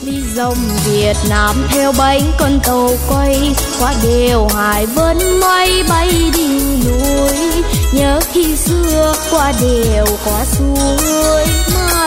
đi dòng Việt Nam theo bánh con tàu quay qua đèo Hải Vân máy bay đỉnh núi, nhớ khi xưa qua đèo qua suối.